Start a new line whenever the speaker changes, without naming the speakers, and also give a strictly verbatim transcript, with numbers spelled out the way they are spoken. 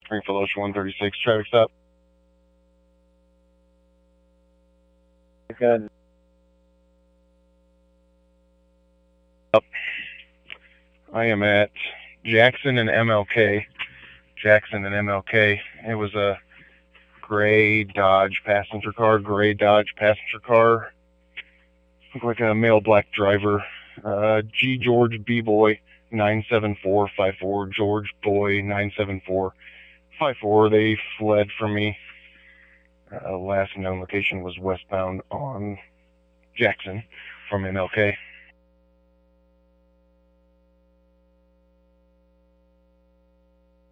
Springfield Ocean one thirty-six, traffic stop.
Good.
I am at Jackson and M L K. Jackson and M L K. It was a gray Dodge passenger car, gray Dodge passenger car. Looked like a male black driver. Uh, G George B Boy nine seven four five four, George Boy nine seven four five four. They fled from me. Uh, last known location was westbound on Jackson from M L K.